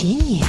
Священник.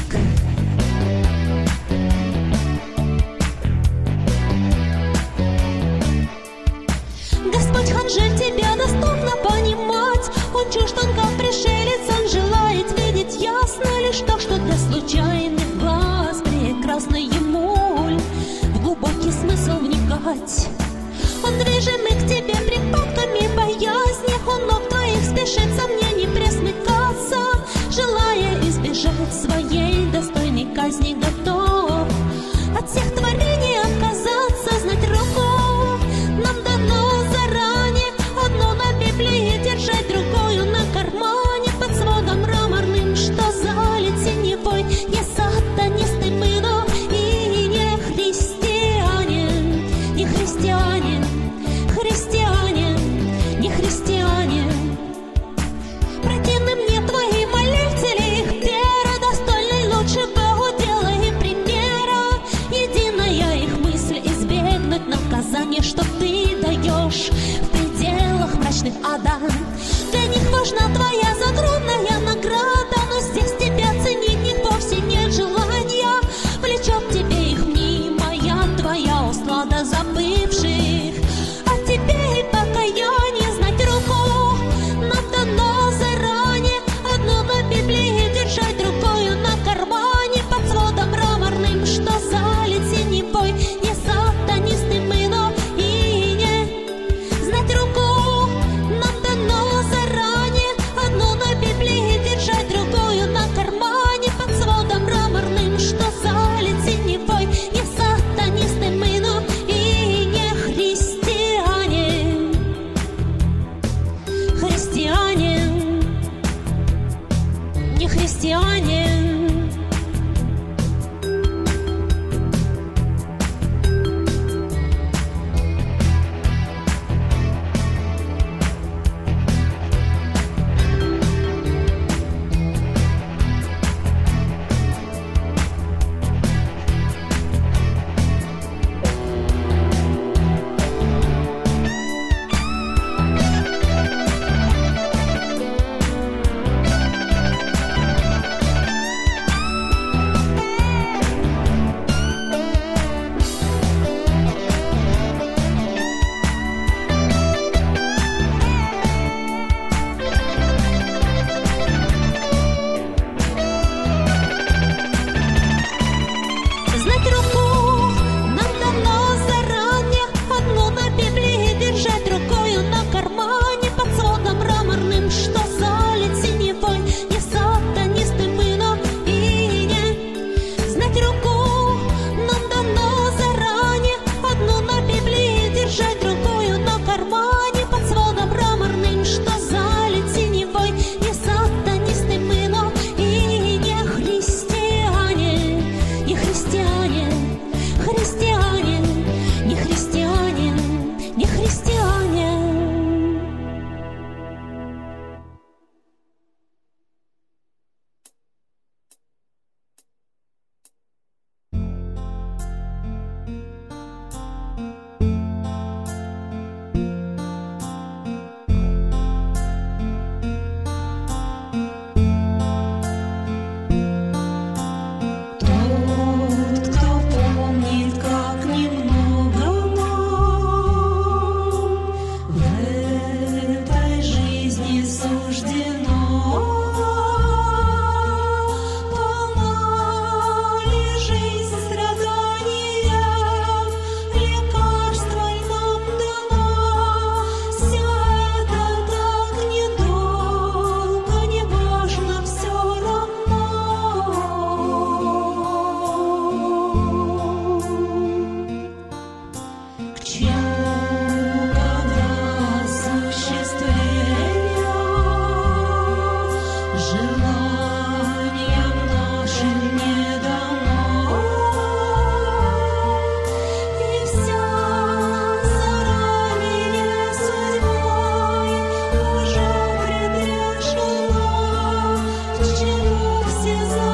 Господь Ханжель, тебя доступно понимать. Он чужд, он как пришелец, он желает видеть ясно лишь то, что для случайных глаз прекрасно ему в глубокий смысл вникать. Он движимый к тебе припадками боязни, он ног твоих спешит сомнений пресмыкаться, желая избежать своей достойной казни, готов от всех творений отказаться, знать руку нам дано заранее, одну на Библии держать, другую на кармане, под сводом мраморным, что залит синевой. Не сатанисты мы, но и не христиане, не христиане, христиане, не христиане. Противны мне твои молитвы, их вера, достойной лучше Богу дела и примера. Единая их мысль избегнуть наказания, что ты даешь в пределах мрачных ада. Для них важна твоя загробная награда, но здесь тебя ценить них вовсе нет желания. Влечет тебе их мнимая твоя услада забывших о тебе и покаяние, знать руку нам дано заранее, одну на Библии держать, другую на кармане, под сводом мраморным, что залит синевой. Не сатанисты мы, но и не знать руку нам дано заранее, одну на Библии держать, другую на кармане, под сводом мраморным, что залит синевой. Не сатанисты мы, но и не христиане, христиане, не христиане. Знать руку нам дано заранее, одну на Библии держать, другую на кармане, под сводом мраморным, что залит синевой. Не сатанисты мы, но и не знать руку нам дано заранее, одну на Библии держать, другую на кармане, под сводом мраморным, что залит синевой. Не сатанисты мы, но и не христиане, не христиане, христиане, не христиане, не христиане. Тот, кто помнит, как немного нам в этой жизни суждено, полна ли жизнь страданием, лекарство нам дано. Все это так недолго, не важно все равно. К чему, когда осуществление желаниям нашим не дано, и вся заранее судьбой уже предрешена. К чему все